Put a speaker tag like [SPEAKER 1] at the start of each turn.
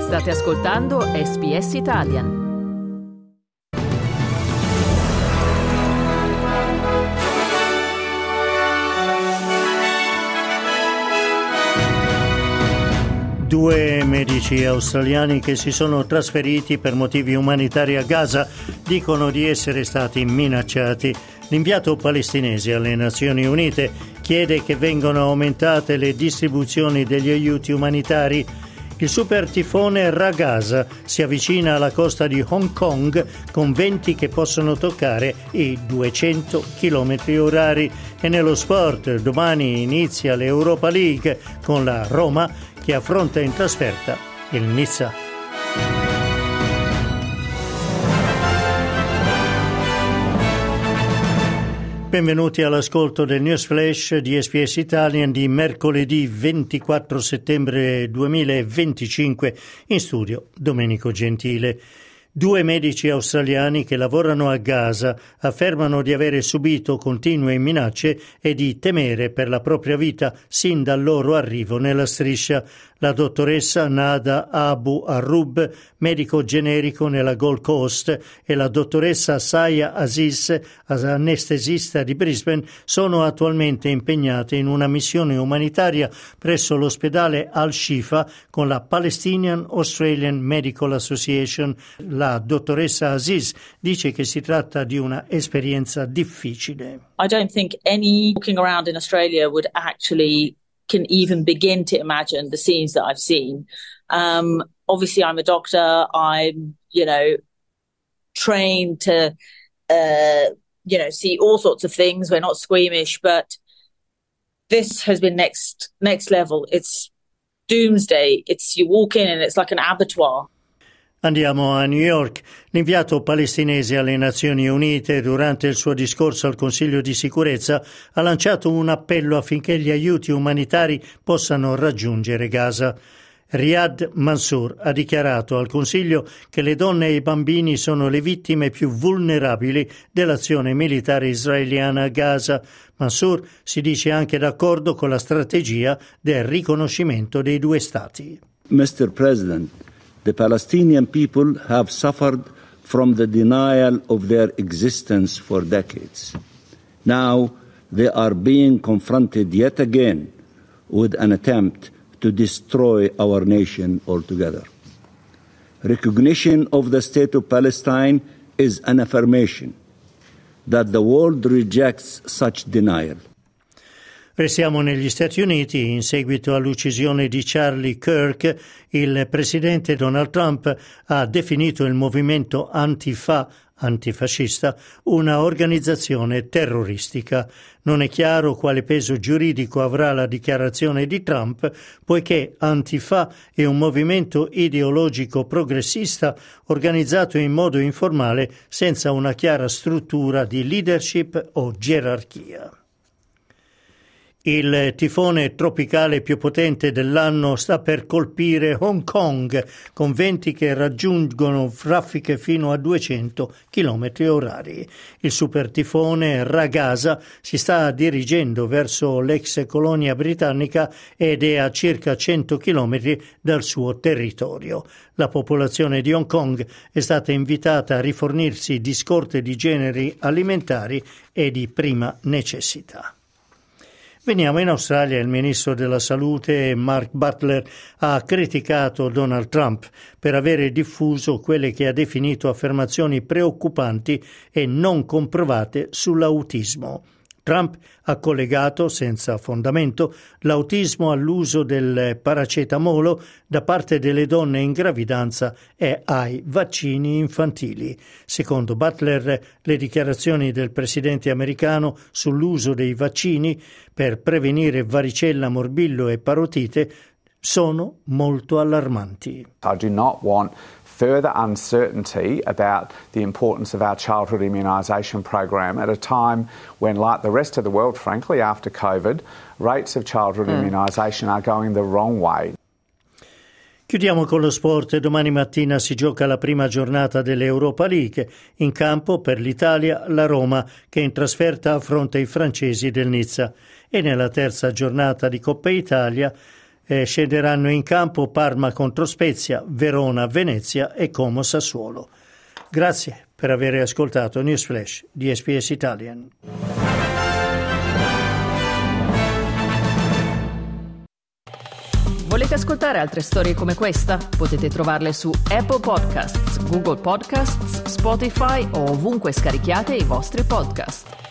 [SPEAKER 1] State ascoltando SBS Italian.
[SPEAKER 2] Due medici australiani che si sono trasferiti per motivi umanitari a Gaza dicono di essere stati minacciati. L'inviato palestinese alle Nazioni Unite chiede che vengano aumentate le distribuzioni degli aiuti umanitari. Il super tifone Ragasa si avvicina alla costa di Hong Kong con venti che possono toccare i 200 km/h. E nello sport domani inizia l'Europa League con la Roma che affronta in trasferta il Nizza. Benvenuti all'ascolto del News Flash di SBS Italian di mercoledì 24 settembre 2025. In studio Domenico Gentile. Due medici australiani che lavorano a Gaza affermano di avere subito continue minacce e di temere per la propria vita sin dal loro arrivo nella striscia. La dottoressa Nada Abu Arub, medico generico nella Gold Coast, e la dottoressa Saya Aziz, anestesista di Brisbane, sono attualmente impegnate in una missione umanitaria presso l'ospedale Al-Shifa con la Palestinian Australian Medical Association. La dottoressa Aziz dice che si tratta di una esperienza difficile.
[SPEAKER 3] I don't think any walking around in Australia would actually can even begin to imagine the scenes that I've seen. Obviously, I'm a doctor. I'm, trained to, see all sorts of things. We're not squeamish, but this has been next level. It's doomsday. You walk in and it's like an abattoir.
[SPEAKER 2] Andiamo a New York. L'inviato palestinese alle Nazioni Unite, durante il suo discorso al Consiglio di sicurezza, ha lanciato un appello affinché gli aiuti umanitari possano raggiungere Gaza. Riyad Mansour ha dichiarato al Consiglio che le donne e i bambini sono le vittime più vulnerabili dell'azione militare israeliana a Gaza. Mansour si dice anche d'accordo con la strategia del riconoscimento dei due stati.
[SPEAKER 4] Mr. President, the Palestinian people have suffered from the denial of their existence for decades. Now they are being confronted yet again with an attempt to destroy our nation altogether. Recognition of the State of Palestine is an affirmation that the world rejects such denial.
[SPEAKER 2] Restiamo negli Stati Uniti. In seguito all'uccisione di Charlie Kirk, il presidente Donald Trump ha definito il movimento antifascista una organizzazione terroristica. Non è chiaro quale peso giuridico avrà la dichiarazione di Trump, poiché Antifa è un movimento ideologico progressista organizzato in modo informale senza una chiara struttura di leadership o gerarchia. Il tifone tropicale più potente dell'anno sta per colpire Hong Kong con venti che raggiungono raffiche fino a 200 km/h. Il super tifone Ragasa si sta dirigendo verso l'ex colonia britannica ed è a circa 100 km dal suo territorio. La popolazione di Hong Kong è stata invitata a rifornirsi di scorte di generi alimentari e di prima necessità. Veniamo in Australia. Il ministro della Salute Mark Butler ha criticato Donald Trump per avere diffuso quelle che ha definito affermazioni preoccupanti e non comprovate sull'autismo. Trump ha collegato, senza fondamento, l'autismo all'uso del paracetamolo da parte delle donne in gravidanza e ai vaccini infantili. Secondo Butler, le dichiarazioni del presidente americano sull'uso dei vaccini per prevenire varicella, morbillo e parotite sono molto allarmanti.
[SPEAKER 5] I do not want further uncertainty about the importance of our childhood immunisation program at a time when, like the rest of the world, frankly, after COVID, rates of childhood immunisation are going the wrong way.
[SPEAKER 2] Chiudiamo con lo sport. Domani mattina si gioca la prima giornata dell'Europa League. In campo per l'Italia la Roma, che in trasferta affronta i francesi del Nizza. E nella terza giornata di Coppa Italia Scenderanno in campo Parma contro Spezia, Verona, Venezia e Como Sassuolo. Grazie per aver ascoltato News Flash di SBS Italian.
[SPEAKER 1] Volete ascoltare altre storie come questa? Potete trovarle su Apple Podcasts, Google Podcasts, Spotify o ovunque scarichiate i vostri podcast.